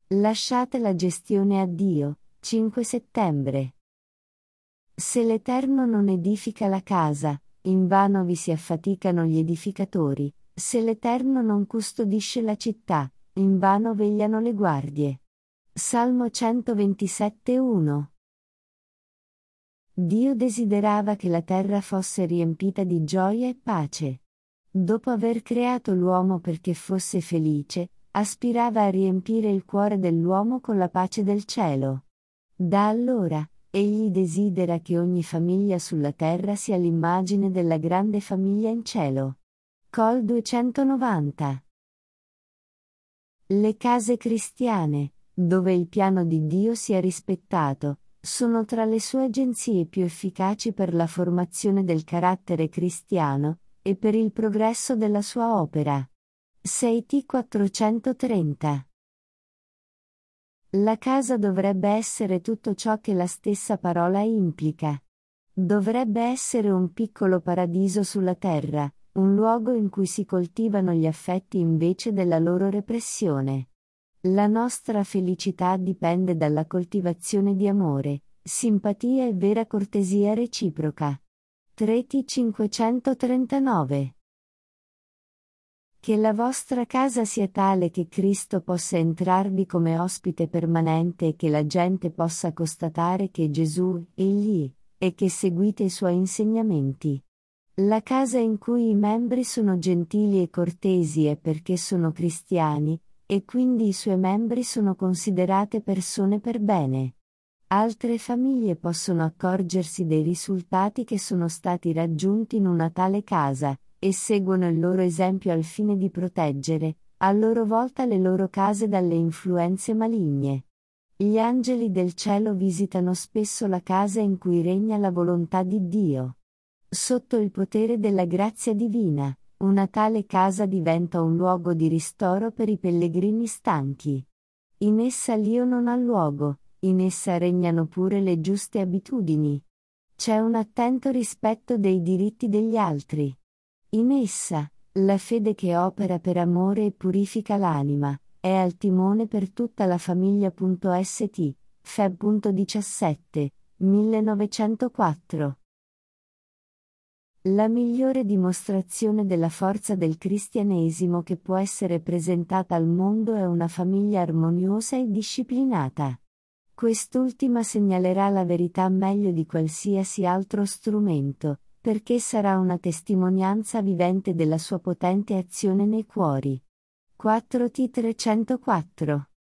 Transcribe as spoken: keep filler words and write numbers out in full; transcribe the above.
Lasciate la gestione a Dio. cinque settembre. Se l'Eterno non edifica la casa, invano vi si affaticano gli edificatori. Se l'Eterno non custodisce la città, invano vegliano le guardie. Salmo centoventisette uno. Dio desiderava che la terra fosse riempita di gioia e pace. Dopo aver creato l'uomo perché fosse felice, aspirava a riempire il cuore dell'uomo con la pace del cielo. Da allora, egli desidera che ogni famiglia sulla terra sia l'immagine della grande famiglia in cielo. Col duecentonovanta. Le case cristiane, dove il piano di Dio sia rispettato, sono tra le sue agenzie più efficaci per la formazione del carattere cristiano e per il progresso della sua opera. sei T quattrocentotrenta. La casa dovrebbe essere tutto ciò che la stessa parola implica. Dovrebbe essere un piccolo paradiso sulla terra, un luogo in cui si coltivano gli affetti invece della loro repressione. La nostra felicità dipende dalla coltivazione di amore, simpatia e vera cortesia reciproca. tre T cinquecentotrentanove. Che la vostra casa sia tale che Cristo possa entrarvi come ospite permanente e che la gente possa constatare che Gesù, egli, e che seguite i suoi insegnamenti. La casa in cui i membri sono gentili e cortesi è perché sono cristiani, e quindi i suoi membri sono considerate persone per bene. Altre famiglie possono accorgersi dei risultati che sono stati raggiunti in una tale casa, e seguono il loro esempio al fine di proteggere, a loro volta, le loro case dalle influenze maligne. Gli angeli del cielo visitano spesso la casa in cui regna la volontà di Dio. Sotto il potere della grazia divina, una tale casa diventa un luogo di ristoro per i pellegrini stanchi. In essa l'io non ha luogo, in essa regnano pure le giuste abitudini. C'è un attento rispetto dei diritti degli altri. In essa, la fede che opera per amore e purifica l'anima, è al timone per tutta la famiglia. St. Feb. diciassette, millenovecentoquattro. La migliore dimostrazione della forza del cristianesimo che può essere presentata al mondo è una famiglia armoniosa e disciplinata. Quest'ultima segnalerà la verità meglio di qualsiasi altro strumento, perché sarà una testimonianza vivente della sua potente azione nei cuori. quattro T trecentoquattro.